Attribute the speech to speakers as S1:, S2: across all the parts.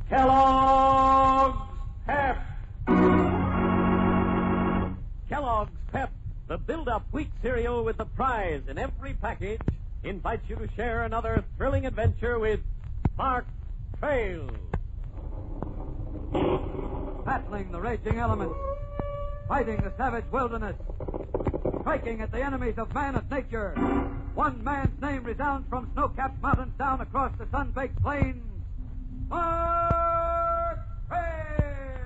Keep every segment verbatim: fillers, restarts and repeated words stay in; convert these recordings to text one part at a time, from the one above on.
S1: Kellogg's Pep. Kellogg's Pep, the build-up wheat cereal with the prize in every package, invites you to share another thrilling adventure with Mark Trail.
S2: Battling the raging elements, fighting the savage wilderness, striking at the enemies of man and nature. One man's name resounds from snow-capped mountains down across the sun-baked plains. Mark Trail!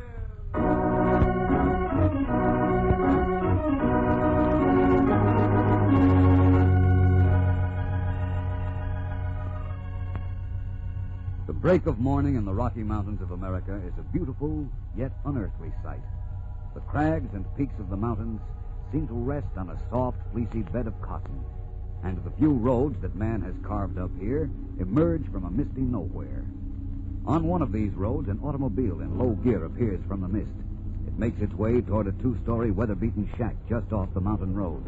S3: The break of morning in the Rocky Mountains of America is a beautiful yet unearthly sight. The crags and peaks of the mountains seem to rest on a soft, fleecy bed of cotton, and the few roads that man has carved up here emerge from a misty nowhere. On one of these roads, an automobile in low gear appears from the mist. It makes its way toward a two-story, weather-beaten shack just off the mountain road.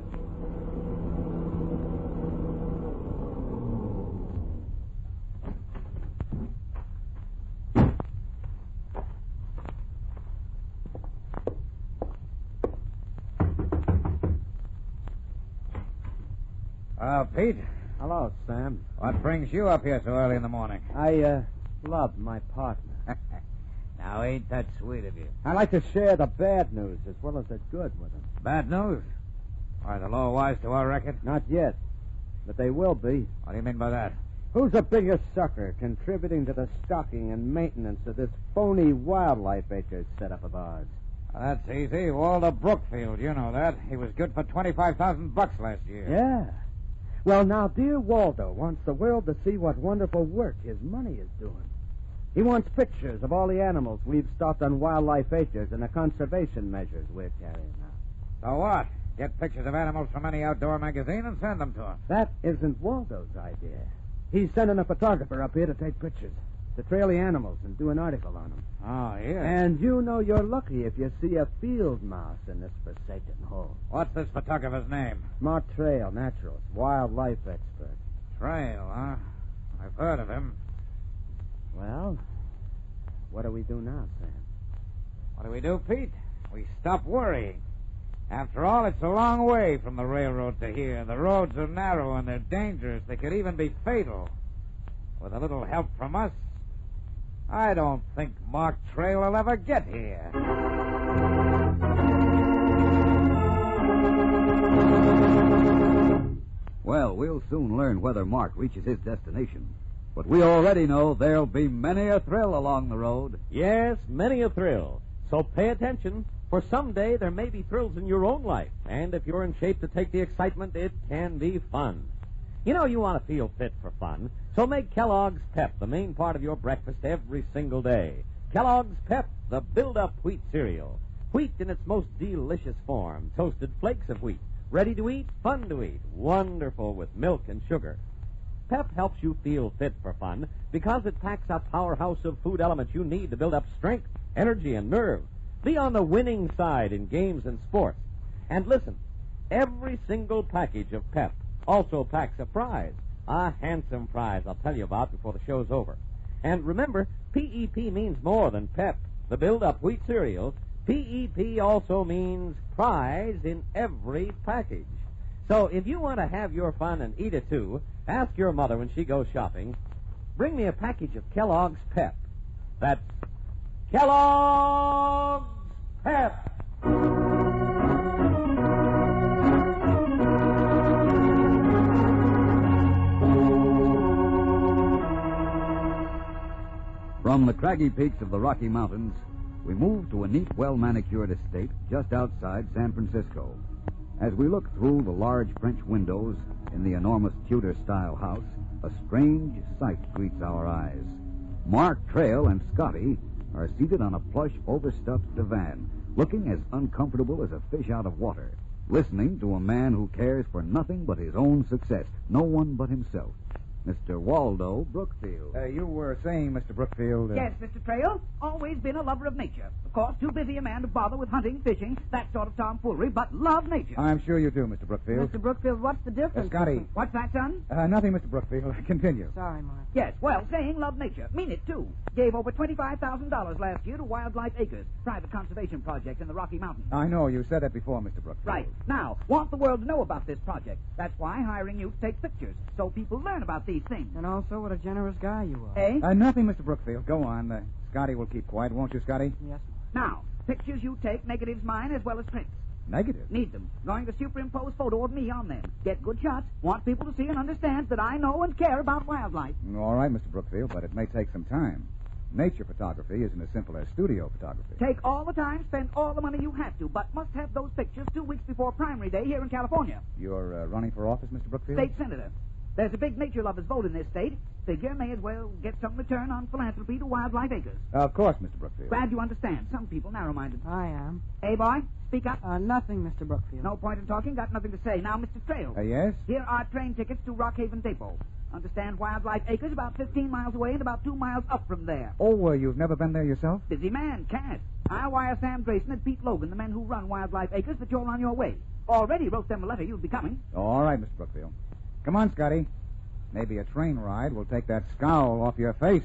S4: Well, Pete,
S5: Hello, Sam.
S4: what brings you up here so early in the morning?
S5: I, uh, love my partner.
S4: Now, ain't that sweet of you?
S5: I like to share the bad news as well as the good with him.
S4: Bad news? Are the law wise to our record?
S5: Not yet, but they will be.
S4: What do you mean by that?
S5: Who's the biggest sucker contributing to the stocking and maintenance of this phony wildlife acres setup of ours?
S4: Well, that's easy. Walter Brookfield, you know that. He was good for twenty-five thousand bucks last year.
S5: Yeah. Well, now, dear Waldo wants the world to see what wonderful work his money is doing. He wants pictures of all the animals we've stocked on wildlife acres and the conservation measures we're carrying out.
S4: So what? Get pictures of animals from any outdoor magazine and send them to him.
S5: That isn't Waldo's idea. He's sending a photographer up here to take pictures, to trail the animals and do an article on them.
S4: Oh, yeah.
S5: And you know you're lucky if you see a field mouse in this forsaken hole.
S4: What's this photographer's name?
S5: Mark Trail, naturalist, wildlife expert.
S4: Trail, huh? I've heard of him.
S5: Well, what do we do now, Sam?
S4: What do we do, Pete? We stop worrying. After all, it's a long way from the railroad to here. The roads are narrow and they're dangerous. They could even be fatal. With a little help from us, I don't think Mark Trail will ever get here.
S3: Well, we'll soon learn whether Mark reaches his destination. But we already know there'll be many a thrill along the road.
S1: Yes, many a thrill. So pay attention, for someday there may be thrills in your own life. And if you're in shape to take the excitement, it can be fun. You know you want to feel fit for fun, so make Kellogg's Pep the main part of your breakfast every single day. Kellogg's Pep, the build-up wheat cereal. Wheat in its most delicious form. Toasted flakes of wheat. Ready to eat, fun to eat. Wonderful with milk and sugar. Pep helps you feel fit for fun because it packs a powerhouse of food elements you need to build up strength, energy, and nerve. Be on the winning side in games and sports. And listen, every single package of Pep also packs a prize, a handsome prize I'll tell you about before the show's over. And remember, P E P means more than Pep, the build-up wheat cereal. P E P also means prize in every package. So if you want to have your fun and eat it too, ask your mother when she goes shopping, bring me a package of Kellogg's Pep. That's Kellogg's Pep.
S3: From the craggy peaks of the Rocky Mountains, we move to a neat, well-manicured estate just outside San Francisco. As we look through the large French windows in the enormous Tudor-style house, a strange sight greets our eyes. Mark Trail and Scotty are seated on a plush, overstuffed divan, looking as uncomfortable as a fish out of water, listening to a man who cares for nothing but his own success, no one but himself. Mister Waldo Brookfield.
S4: Uh, you were saying, Mister Brookfield... Uh...
S6: Yes, Mister Trail. Always been a lover of nature. Of course, too busy a man to bother with hunting, fishing, that sort of tomfoolery, but love nature.
S4: I'm sure you do, Mister Brookfield.
S7: Mister Brookfield, what's the difference?
S4: Uh, Scotty.
S6: What's that, son?
S4: Uh, nothing, Mister Brookfield. Continue.
S7: Sorry, Mark.
S6: Yes, well, saying love nature. Mean it, too. Gave over twenty-five thousand dollars last year to Wildlife Acres, private conservation project in the Rocky Mountains.
S4: I know. You said that before, Mister Brookfield.
S6: Right. Now, want the world to know about this project. That's why hiring you to take pictures, so people learn about these things.
S7: And also what a generous guy you are.
S6: Eh?
S4: Uh, nothing, Mister Brookfield. Go on. Uh, Scotty will keep quiet, won't you, Scotty?
S7: Yes,
S6: Now, pictures you take, negatives mine as well as prints.
S4: Negative.
S6: Need them. Going to superimpose photo of me on them. Get good shots. Want people to see and understand that I know and care about wildlife.
S4: All right, Mister Brookfield, but it may take some time. Nature photography isn't as simple as studio photography.
S6: Take all the time, spend all the money you have to, but must have those pictures two weeks before primary day here in California.
S4: You're uh, running for office, Mister Brookfield?
S6: State senator. There's a big nature lovers vote in this state. Figure may as well get some return on philanthropy to Wildlife Acres.
S4: Of course, Mister Brookfield.
S6: Glad you understand. Some people narrow-minded.
S7: I am.
S6: Hey, boy, speak up.
S7: Uh, nothing, Mister Brookfield.
S6: No point in talking. Got nothing to say. Now, Mister Trail.
S4: Uh, yes?
S6: Here are train tickets to Rockhaven Depot. Understand Wildlife Acres about fifteen miles away and about two miles up from there.
S4: Oh, uh, you've never been there yourself?
S6: Busy man, can't. I'll wire Sam Grayson and Pete Logan, the men who run Wildlife Acres, that you're on your way. Already wrote them a letter you'd be coming.
S4: All right, Mister Brookfield. Come on, Scotty. Maybe a train ride will take that scowl off your face.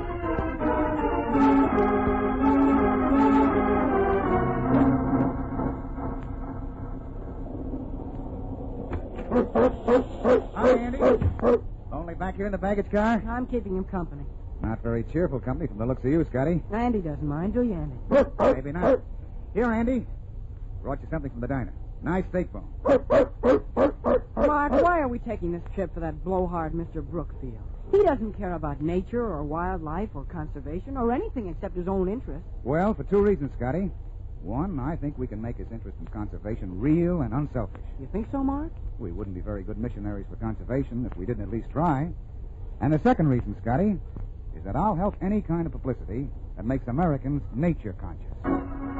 S4: Hi, Andy. Only back here in the baggage car?
S7: I'm keeping him company.
S4: Not very cheerful company from the looks of you, Scotty.
S7: Andy doesn't mind, do you, Andy?
S4: Maybe not. Here, Andy. Brought you something from the diner. Nice steak bone.
S7: Mark, why are we taking this trip for that blowhard Mister Brookfield? He doesn't care about nature or wildlife or conservation or anything except his own interests.
S4: Well, for two reasons, Scotty. One, I think we can make his interest in conservation real and unselfish.
S7: You think so, Mark?
S4: We wouldn't be very good missionaries for conservation if we didn't at least try. And the second reason, Scotty, is that I'll help any kind of publicity that makes Americans nature conscious.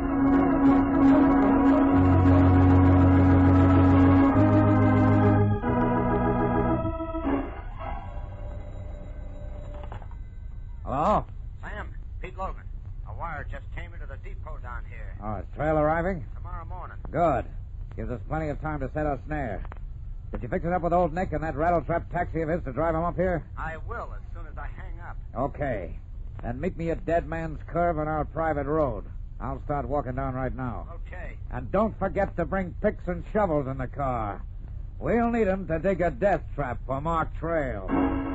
S4: Hello?
S8: Sam, Pete Logan. A wire just came into the depot down here.
S4: Oh, is Trail arriving?
S8: Tomorrow morning.
S4: Good. Gives us plenty of time to set our snare. Did you fix it up with old Nick and that rattletrap taxi of his to drive him up here?
S8: I will as soon as I hang up.
S4: Okay. Then meet me at Dead Man's Curve on our private road. I'll start walking down right now.
S8: Okay.
S4: And don't forget to bring picks and shovels in the car. We'll need 'em to dig a death trap for Mark Trail.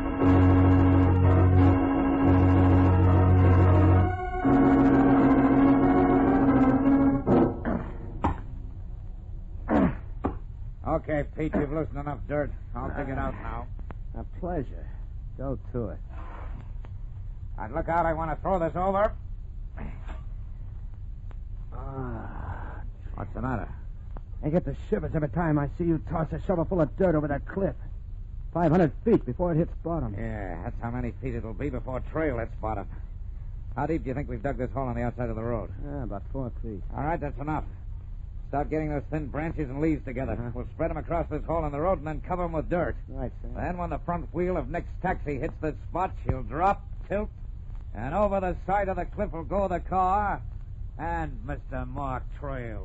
S4: Okay, Pete, you've loosened enough dirt. I'll dig it out now.
S5: A pleasure. Go to it.
S4: And look out, I want to throw this over.
S5: Ah,
S4: What's the matter?
S5: I get the shivers every time I see you toss a shovel full of dirt over that cliff. Five hundred feet before it hits bottom.
S4: Yeah, that's how many feet it'll be before Trail hits bottom. How deep do you think we've dug this hole on the outside of the road?
S5: Yeah, about four feet.
S4: All right, that's enough. Start getting those thin branches and leaves together.
S5: Uh-huh.
S4: We'll spread them across this hole in the road and then cover them with dirt.
S5: Right, Sam.
S4: Then when the front wheel of Nick's taxi hits this spot, she'll drop, tilt, and over the side of the cliff will go the car and Mister Mark Trail.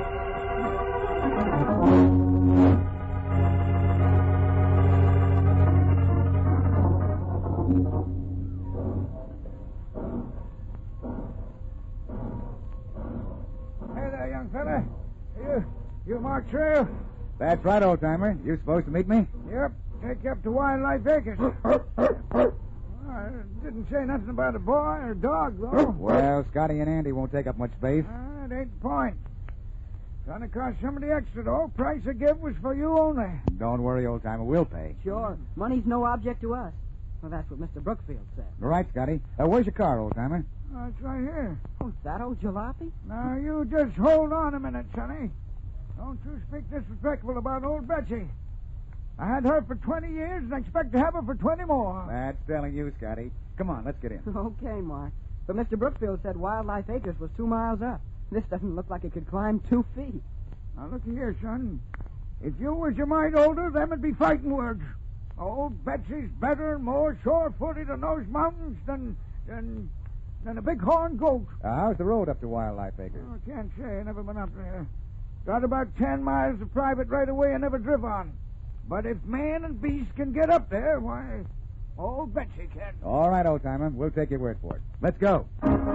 S4: Hey there, young fella. You, you Mark Trail? That's right, old-timer. You supposed to meet me?
S9: Yep. Take you up to Wildlife Acres. Well, I didn't say nothing about a boy or a dog, though.
S4: Well, Scotty and Andy won't take up much space.
S9: Uh, that ain't the point. Gonna cost somebody extra, though. Price I give was for you only.
S4: Don't worry, old-timer. We'll pay.
S7: Sure. Money's no object to us. Well, that's what Mister Brookfield said.
S4: Right, Scotty. Uh, where's your car, old-timer?
S9: Oh, it's right here.
S7: Oh, that old jalopy?
S9: Now, you just hold on a minute, Sonny. Don't you speak disrespectful about old Betsy. I had her for twenty years and expect to have her for twenty more.
S4: That's telling you, Scotty. Come on, let's get in.
S7: Okay, Mark. But Mister Brookfield said Wildlife Acres was two miles up. This doesn't look like it could climb two feet.
S9: Now, look here, son. If you was a mite older, them would be fighting words. Old Betsy's better and more sure-footed on those mountains than than than a bighorn goat.
S10: Uh, how's the road up to Wildlife Acres?
S9: Oh, I can't say. I never been up there. Got about ten miles of private right-of-way I never driv on. But if man and beast can get up there, why, old Betsy can.
S10: All right, old-timer. We'll take your word for it. Let's go.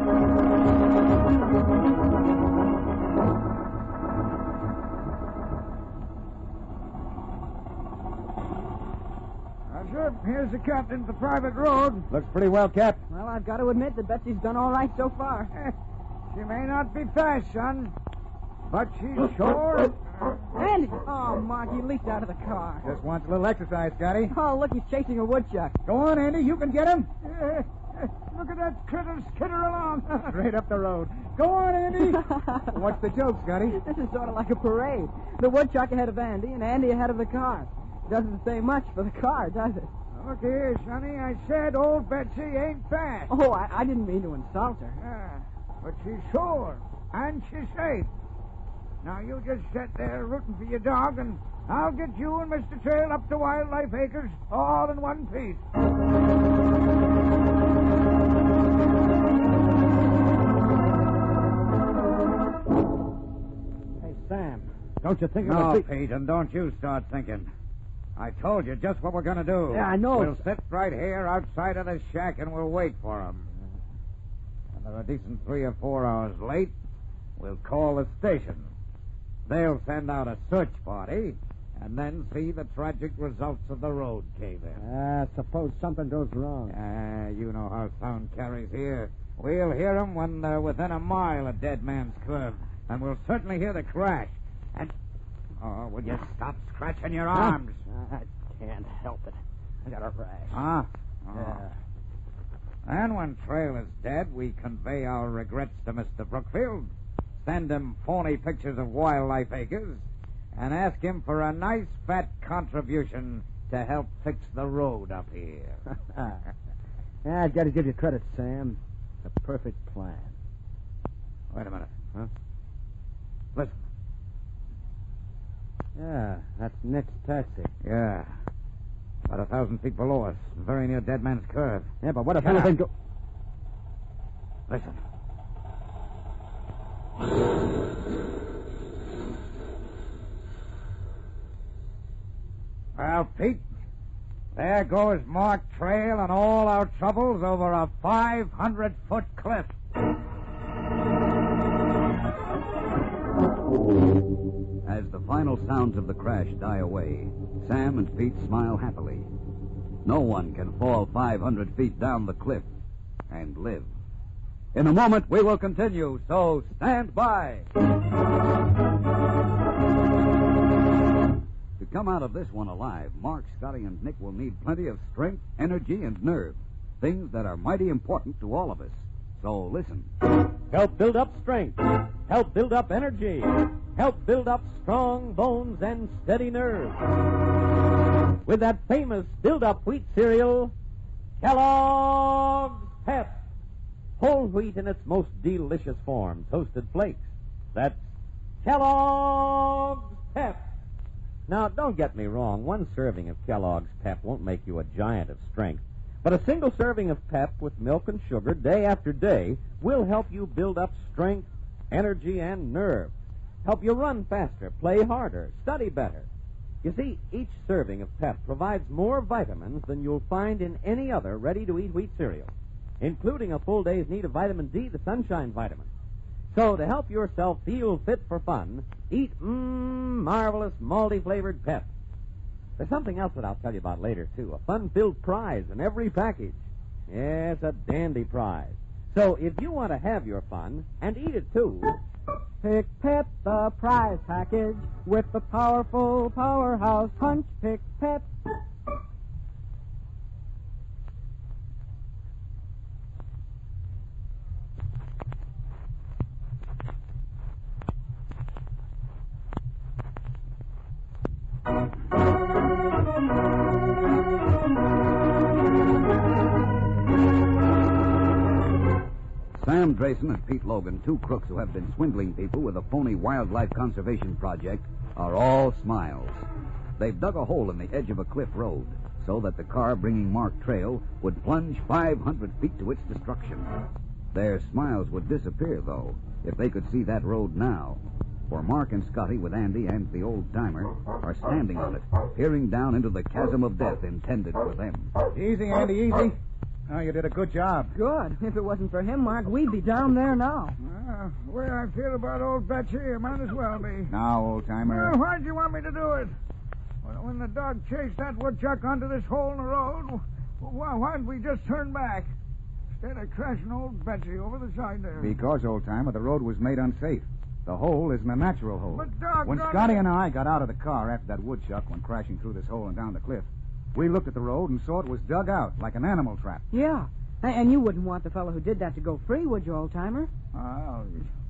S9: Now, sir, here's the captain of the private road.
S10: Looks pretty well kept.
S7: Well, I've got to admit that Betsy's done all right so far.
S9: She may not be fast, son, but she's sure...
S7: Andy! Oh, Mark, he leaped out of the car.
S10: Just wants a little exercise, Scotty.
S7: Oh, look, he's chasing a woodchuck.
S10: Go on, Andy. You can get him.
S9: Uh, uh, look at that critter skitter along.
S10: Straight up the road. Go on, Andy. What's the joke, Scotty?
S7: This is sort of like a parade. The woodchuck ahead of Andy and Andy ahead of the car. Doesn't say much for the car, does it?
S9: Look here, Sonny. I said old Betsy ain't fast.
S7: Oh, I, I didn't mean to insult her.
S9: Yeah, but she's sure, and she's safe. Now, you just sit there rooting for your dog, and I'll get you and Mister Trail up to Wildlife Acres all in one piece.
S5: Hey, Sam, don't you think
S4: No,
S5: it would be...
S4: Pete, and don't you start thinking. I told you just what we're going to do.
S5: Yeah, I know.
S4: We'll sit right here outside of the shack and we'll wait for them. When they're a decent three or four hours late, we'll call the station. They'll send out a search party and then see the tragic results of the road cave-in.
S5: Ah, suppose something goes wrong.
S4: Ah, you know how sound carries here. We'll hear them when they're within a mile of Dead Man's Curve, and we'll certainly hear the crash. And, oh, will you stop scratching your arms?
S5: I can't help it. I got a rash.
S4: Huh? Oh.
S5: Yeah.
S4: And when Trail is dead, we convey our regrets to Mister Brookfield, send him phony pictures of Wildlife Acres, and ask him for a nice fat contribution to help fix the road up here.
S5: Yeah, I've got to give you credit, Sam. It's a perfect plan.
S4: Wait a minute. Huh? Listen.
S5: Yeah, that's Nick's taxi.
S4: Yeah. About a thousand feet below us, very near Dead Man's Curve.
S5: Yeah, but what if
S4: Shut
S5: anything
S4: up.
S5: go...
S4: Listen. Well, Pete, there goes Mark Trail and all our troubles over a five hundred foot cliff.
S3: As the final sounds of the crash die away, Sam and Pete smile happily. No one can fall five hundred feet down the cliff and live. In a moment, we will continue, so stand by. To come out of this one alive, Mark, Scotty, and Nick will need plenty of strength, energy, and nerve. Things that are mighty important to all of us. So listen.
S1: Help build up strength. Help build up energy. Help build up strong bones and steady nerves. With that famous build-up wheat cereal, Kellogg's Pep. Whole wheat in its most delicious form, toasted flakes. That's Kellogg's Pep. Now, don't get me wrong. One serving of Kellogg's Pep won't make you a giant of strength. But a single serving of Pep with milk and sugar day after day will help you build up strength, energy, and nerve. Help you run faster, play harder, study better. You see, each serving of Pep provides more vitamins than you'll find in any other ready-to-eat wheat cereal, including a full day's need of vitamin D, the sunshine vitamin. So, to help yourself feel fit for fun, eat mmm, marvelous malty-flavored Pep. There's something else that I'll tell you about later, too. A fun-filled prize in every package. Yes, a dandy prize. So, if you want to have your fun and eat it, too...
S7: Pick Pep, the prize package, with the powerful powerhouse punch. Pick Pep.
S3: Sam Drayson and Pete Logan, two crooks who have been swindling people with a phony wildlife conservation project, are all smiles. They've dug a hole in the edge of a cliff road, so that the car bringing Mark Trail would plunge five hundred feet to its destruction. Their smiles would disappear, though, if they could see that road now. For Mark and Scotty, with Andy and the old-timer, are standing on it, peering down into the chasm of death intended for them.
S10: Easy, Andy, easy. Oh, you did a good job.
S7: Good. If it wasn't for him, Mark, we'd be down there now.
S9: Uh, the way I feel about old Betsy, I might as well be.
S10: Now, old-timer.
S9: Well, why'd you want me to do it? Well, when the dog chased that woodchuck onto this hole in the road, why, why'd we just turn back? Instead of crashing old Betsy over the side there.
S10: Because, old-timer, the road was made unsafe. The hole isn't a natural hole.
S9: But, doggone
S10: When Scotty and I got out of the car after that woodchuck went crashing through this hole and down the cliff, we looked at the road and saw it was dug out like an animal trap.
S7: Yeah. A- And you wouldn't want the fellow who did that to go free, would you, old-timer?
S9: Oh,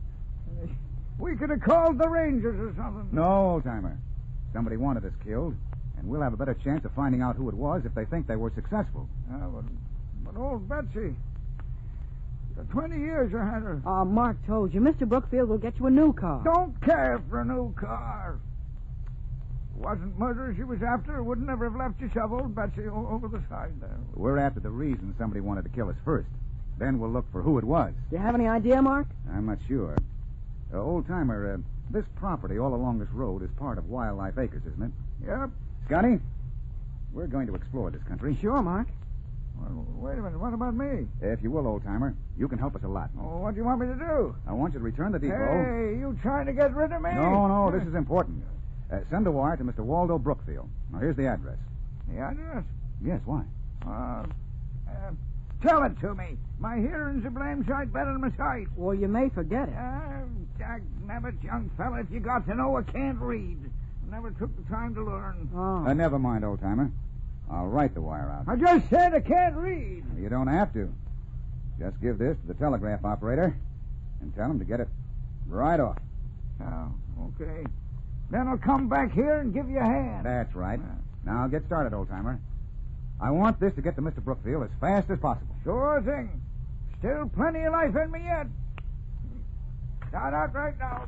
S9: we could have called the Rangers or something.
S10: No, old-timer. Somebody wanted us killed, and we'll have a better chance of finding out who it was if they think they were successful.
S9: Yeah, but, but old Betsy, for twenty years I had her.
S7: Uh, Mark told you. Mister Brookfield will get you a new car.
S9: Don't care for a new car. If it wasn't murder she was after, would never have left you shove old Betsy o- over the side there.
S10: We're after the reason somebody wanted to kill us first. Then we'll look for who it was.
S7: Do you have any idea, Mark?
S10: I'm not sure. Uh, old-timer, uh, this property all along this road is part of Wildlife Acres, isn't it?
S9: Yep.
S10: Scotty, we're going to explore this country.
S7: Sure, Mark.
S9: Well, wait a minute. What about me?
S10: If you will, old-timer, you can help us a lot.
S9: Oh, what do you want me to do?
S10: I want you to return the depot.
S9: Hey, you trying to get rid of me?
S10: No, no, this is important. Uh, send a wire to Mister Waldo Brookfield. Now, here's the address.
S9: The address?
S10: Yes, why?
S9: Uh, uh, tell it to me. My hearing's a blame sight better than my sight.
S7: Well, you may forget it.
S9: Uh, Jack Nabbit, young fella, if you got to know, I can't read. Never took the time to learn.
S7: Oh.
S10: Uh, never mind, old-timer. I'll write the wire out.
S9: I just said I can't read.
S10: You don't have to. Just give this to the telegraph operator and tell him to get it right off.
S9: Oh, okay. Then I'll come back here and give you a hand.
S10: That's right. Now, get started, old-timer. I want this to get to Mister Brookfield as fast as possible.
S9: Sure thing. Still plenty of life in me yet. Start out right now.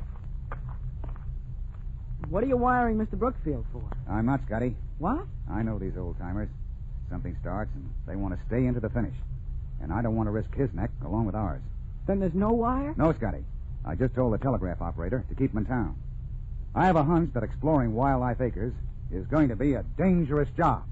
S7: What are you wiring Mister Brookfield for?
S10: I'm not, Scotty.
S7: What?
S10: I know these old-timers. Something starts, and they want to stay into the finish. And I don't want to risk his neck along with ours.
S7: Then there's no wire?
S10: No, Scotty. I just told the telegraph operator to keep him in town. I have a hunch that exploring Wildlife Acres is going to be a dangerous job.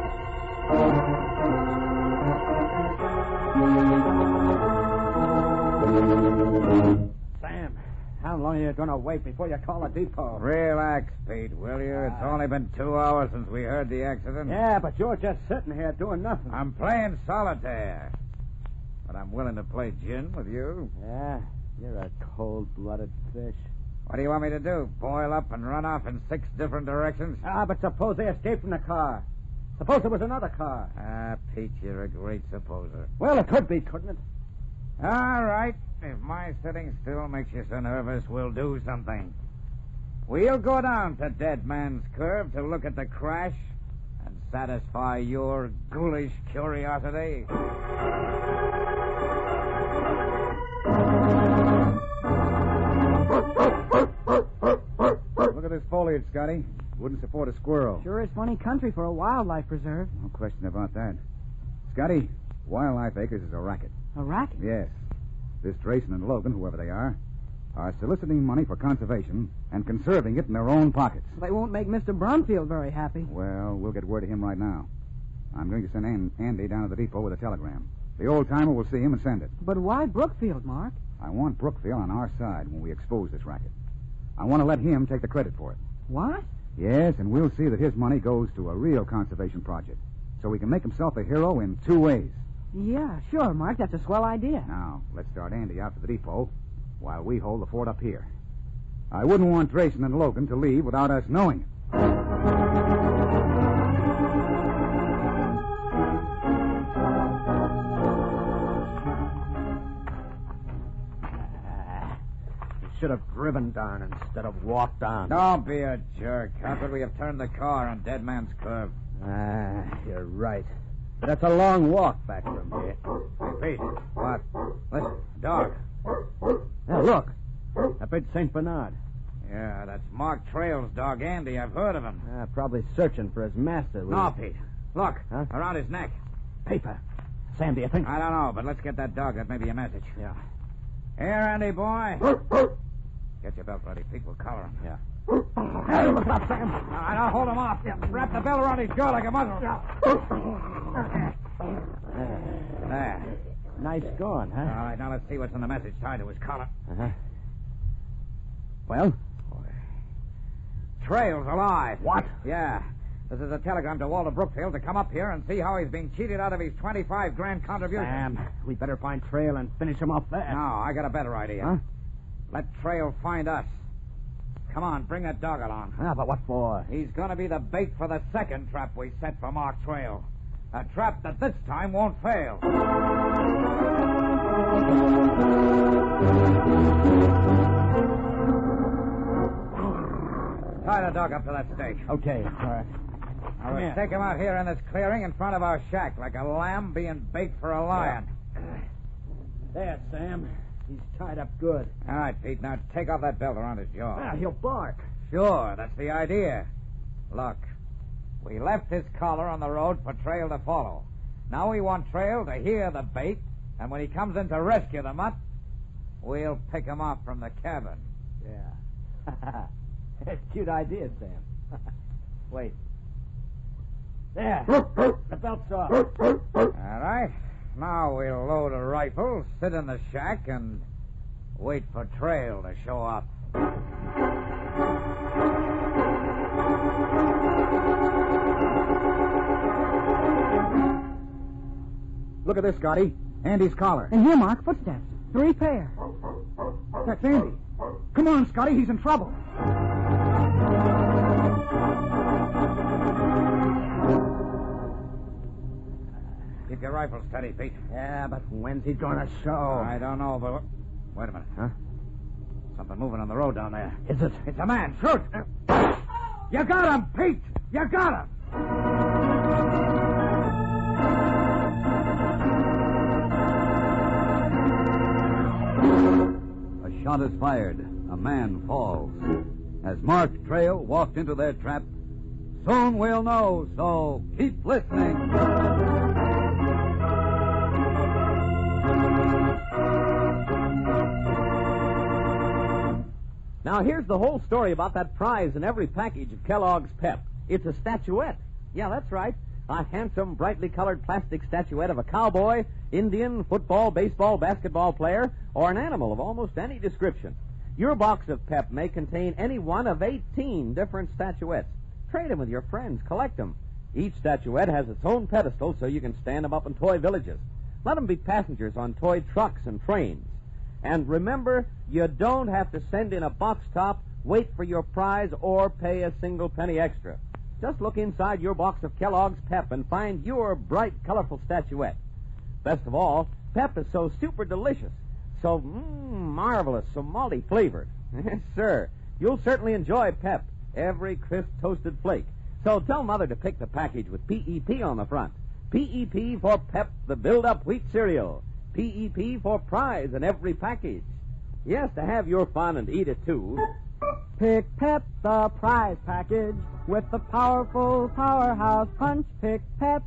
S5: Sam, how long are you going to wait before you call a depot?
S4: Relax, Pete, will you? It's only been two hours since we heard the accident.
S5: Yeah, but you're just sitting here doing nothing.
S4: I'm playing solitaire. But I'm willing to play gin with you.
S5: Yeah, you're a cold-blooded fish.
S4: What do you want me to do? Boil up and run off in six different directions?
S5: Ah, but suppose they escaped from the car. Suppose there was another car.
S4: Ah, Pete, you're a great supposer.
S5: Well, it could be, couldn't it?
S4: All right. If my sitting still makes you so nervous, we'll do something. We'll go down to Dead Man's Curve to look at the crash and satisfy your ghoulish curiosity.
S10: Look at this foliage, Scotty. Wouldn't support a squirrel.
S7: Sure is funny country for a wildlife preserve.
S10: No question about that. Scotty, Wildlife Acres is a racket.
S7: A racket?
S10: Yes. This Drayson and Logan, whoever they are, are soliciting money for conservation and conserving it in their own pockets.
S7: They won't make Mister Bromfield very happy.
S10: Well, we'll get word to him right now. I'm going to send An- Andy down to the depot with a telegram. The old-timer will see him and send it.
S7: But why Brookfield, Mark?
S10: I want Brookfield on our side when we expose this racket. I want to let him take the credit for it.
S7: What?
S10: Yes, and we'll see that his money goes to a real conservation project. So he can make himself a hero in two ways.
S7: Yeah, sure, Mark. That's a swell idea.
S10: Now, let's start Andy out to the depot while we hold the fort up here. I wouldn't want Drayson and Logan to leave without us knowing it.
S5: Should have driven down instead of walked on.
S4: Don't be a jerk. How could we have turned the car on Dead Man's Curve?
S5: Ah, you're right. But that's a long walk back from here.
S4: Hey, Pete. What? Listen, dog.
S5: Now, look. A big Saint Bernard.
S4: Yeah, that's Mark Trail's dog, Andy. I've heard of him.
S5: Ah, probably searching for his master.
S4: No, Pete. Look,
S5: Huh?
S4: around his neck.
S5: Paper. Sam, do you think?
S4: I don't know, but let's get that dog. That may be a message.
S5: Yeah.
S4: Here, Andy, boy. Get your belt ready, Pete. We'll collar him.
S5: Yeah.
S9: Hey, look out, Sam.
S4: All right, now hold him off. Wrap the belt around his jaw like a muzzle. There.
S5: Nice going, huh?
S4: All right, now let's see what's in the message tied to his collar.
S5: Uh-huh. Well?
S4: Trail's alive.
S5: What?
S4: Yeah. This is a telegram to Walter Brookfield to come up here and see how he's being cheated out of his twenty-five grand contribution.
S5: Sam, we better find Trail and finish him off there.
S4: No, I got a better idea.
S5: Huh?
S4: Let Trail find us. Come on, bring that dog along.
S5: Ah, but what for?
S4: He's going to be the bait for the second trap we set for Mark Trail. A trap that this time won't fail. Tie the dog up to that stake.
S5: Okay, all right.
S4: Now we'll take him out here in this clearing in front of our shack like a lamb being baked for a lion.
S5: There, Sam. He's tied up good.
S4: All right, Pete, now take off that belt around his jaw.
S5: Ah, he'll bark.
S4: Sure, that's the idea. Look, we left his collar on the road for Trail to follow. Now we want Trail to hear the bait, and when he comes in to rescue the mutt, we'll pick him off from the cabin.
S5: Yeah. Cute idea, Sam. Wait. There. The belt's off.
S4: All right. Now we'll load a rifle, sit in the shack, and wait for Trail to show up.
S10: Look at this, Scotty. Andy's collar.
S7: And here, Mark, footsteps. Three pair.
S10: That's Andy. Come on, Scotty. He's in trouble.
S4: Keep your rifle steady, Pete.
S5: Yeah, but when's he gonna show?
S4: I don't know, but... Wait a minute.
S5: Huh?
S4: Something moving on the road down there.
S5: Is it?
S4: It's a man. Shoot! You got him, Pete! You got him!
S3: A shot is fired. A man falls. As Mark Trail walked into their trap, soon we'll know, so keep listening.
S1: Now, here's the whole story about that prize in every package of Kellogg's Pep. It's a statuette. Yeah, that's right. A handsome, brightly colored plastic statuette of a cowboy, Indian, football, baseball, basketball player, or an animal of almost any description. Your box of Pep may contain any one of eighteen different statuettes. Trade them with your friends. Collect them. Each statuette has its own pedestal so you can stand them up in toy villages. Let them be passengers on toy trucks and trains. And remember, you don't have to send in a box top, wait for your prize, or pay a single penny extra. Just look inside your box of Kellogg's Pep and find your bright, colorful statuette. Best of all, Pep is so super delicious, so mm, marvelous, so malty flavored. Yes, sir. You'll certainly enjoy Pep, every crisp toasted flake. So tell Mother to pick the package with P E P on the front. P E P for Pep, the build-up wheat cereal. P E P for prize in every package. Yes, to have your fun and eat it, too.
S7: Pick Pep, the prize package, with the powerful powerhouse punch. Pick Pep.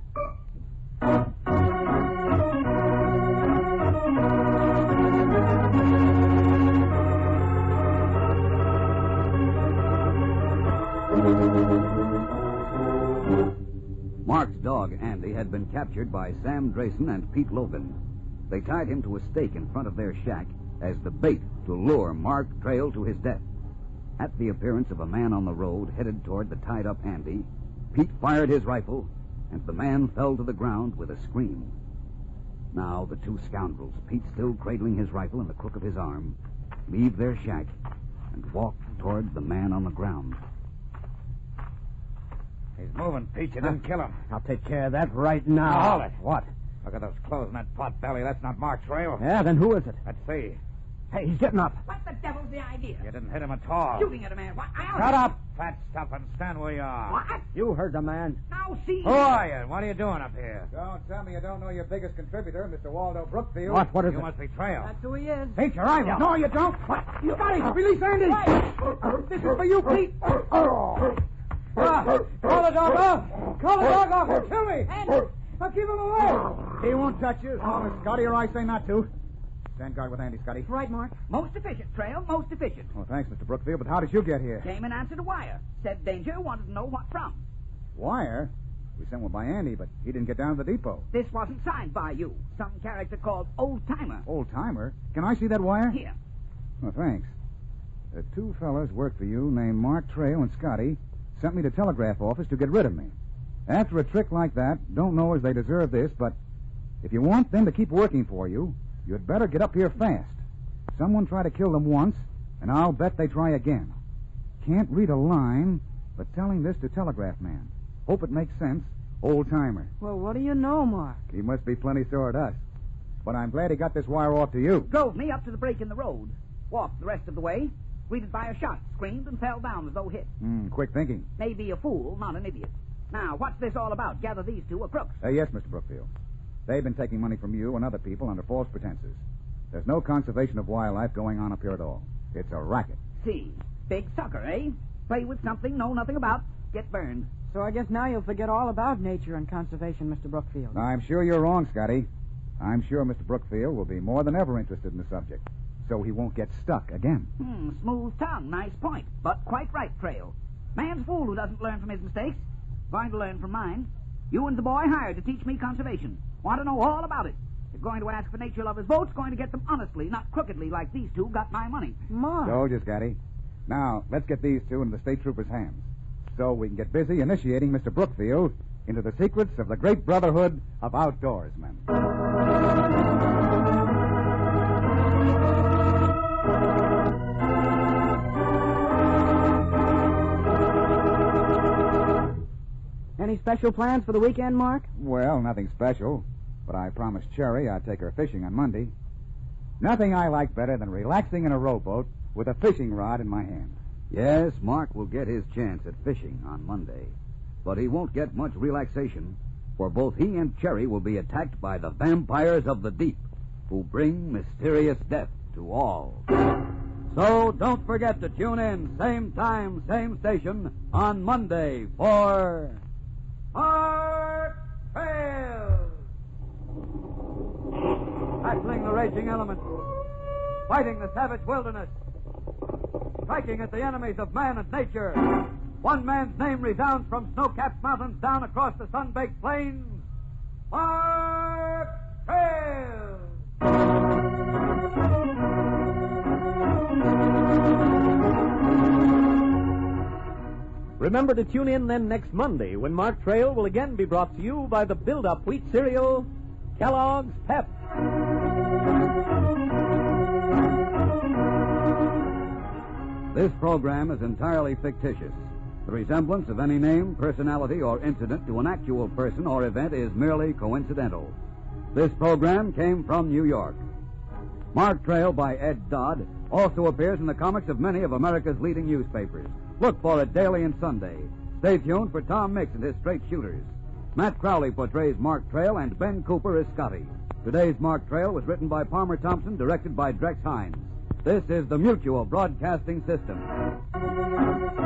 S3: Mark's dog, Andy, had been captured by Sam Drayson and Pete Logan. They tied him to a stake in front of their shack as the bait to lure Mark Trail to his death. At the appearance of a man on the road headed toward the tied-up Andy, Pete fired his rifle, and the man fell to the ground with a scream. Now the two scoundrels, Pete still cradling his rifle in the crook of his arm, leave their shack and walk toward the man on the ground.
S4: He's moving, Pete. You didn't kill him.
S5: I'll take care of that right now.
S4: Now, hold it.
S5: What?
S4: Look at those clothes in that pot belly. That's not Mark Trail.
S5: Yeah, then who is it?
S4: Let's see.
S5: Hey, he's getting up.
S6: What the devil's the idea?
S4: You didn't hit him at all.
S6: Shooting at a man. What? I'll
S4: Shut up, fat stuff, and stand where you are.
S6: What?
S5: You heard the man.
S6: Now, see.
S4: Who are you? What are you doing up here?
S10: Don't tell me you don't know your biggest contributor, Mister Waldo Brookfield.
S5: What? What is
S4: You
S5: it?
S4: must be Trail.
S7: That's who he is.
S10: Pete, your rival. No, you don't. What? You got him. Release Andy. This is for you, Pete.
S9: Ah, call the dog off! Call the dog off! He'll kill me! I'll keep him away!
S10: He won't touch you as long as Scotty or I say not to. Stand guard with Andy, Scotty.
S7: Right, Mark.
S6: Most efficient, Trail, most efficient.
S10: Oh, thanks, Mister Brookfield, but how did you get here?
S6: Came and answered a wire. Said danger, wanted to know what from.
S10: Wire? We sent one by Andy, but he didn't get down to the depot.
S6: This wasn't signed by you. Some character called Old Timer.
S10: Old timer? Can I see that wire?
S6: Here.
S10: Oh, thanks. The two fellas work for you named Mark Trail and Scotty sent me to telegraph office to get rid of me. After a trick like that, don't know as they deserve this, but if you want them to keep working for you, you'd better get up here fast. Someone tried to kill them once, and I'll bet they try again. Can't read a line, but telling this to telegraph man. Hope it makes sense. Old timer.
S7: Well, what do you know, Mark?
S10: He must be plenty sore at us. But I'm glad he got this wire off to you.
S6: Drove me up to the break in the road. Walked the rest of the way. Greeted by a shot. Screamed and fell down as though hit.
S10: Mm, quick thinking.
S6: Maybe a fool, not an idiot. Now, what's this all about? Gather these two are crooks.
S10: Uh, yes, Mister Brookfield. They've been taking money from you and other people under false pretenses. There's no conservation of wildlife going on up here at all. It's a racket.
S6: See. Big sucker, eh? Play with something, know nothing about, get burned.
S7: So I guess now you'll forget all about nature and conservation, Mister Brookfield.
S10: I'm sure you're wrong, Scotty. I'm sure Mister Brookfield will be more than ever interested in the subject, so he won't get stuck again.
S6: Hmm, smooth tongue, nice point, but quite right, Trail. Man's fool who doesn't learn from his mistakes. Going to learn from mine. You and the boy hired to teach me conservation. Want to know all about it. If going to ask for nature lovers' votes, going to get them honestly, not crookedly like these two got my money.
S7: Mark.
S10: Told you, Scotty. Now, let's get these two into the state trooper's hands, so we can get busy initiating Mister Brookfield into the secrets of the great brotherhood of outdoorsmen.
S7: Any special plans for the weekend, Mark?
S10: Well, nothing special, but I promised Cherry I'd take her fishing on Monday. Nothing I like better than relaxing in a rowboat with a fishing rod in my hand.
S3: Yes, Mark will get his chance at fishing on Monday. But he won't get much relaxation, for both he and Cherry will be attacked by the vampires of the deep, who bring mysterious death to all. So don't forget to tune in, same time, same station, on Monday for...
S2: Mark Trail! Battling the raging elements, fighting the savage wilderness, striking at the enemies of man and nature. One man's name resounds from snow-capped mountains down across the sun-baked plains. Mark Trail!
S1: Remember to tune in then next Monday when Mark Trail will again be brought to you by the build-up wheat cereal, Kellogg's Pep.
S3: This program is entirely fictitious. The resemblance of any name, personality, or incident to an actual person or event is merely coincidental. This program came from New York. Mark Trail by Ed Dodd also appears in the comics of many of America's leading newspapers. Look for it daily and Sunday. Stay tuned for Tom Mix and his straight shooters. Matt Crowley portrays Mark Trail, and Ben Cooper is Scotty. Today's Mark Trail was written by Palmer Thompson, directed by Drex Hines. This is the Mutual Broadcasting System.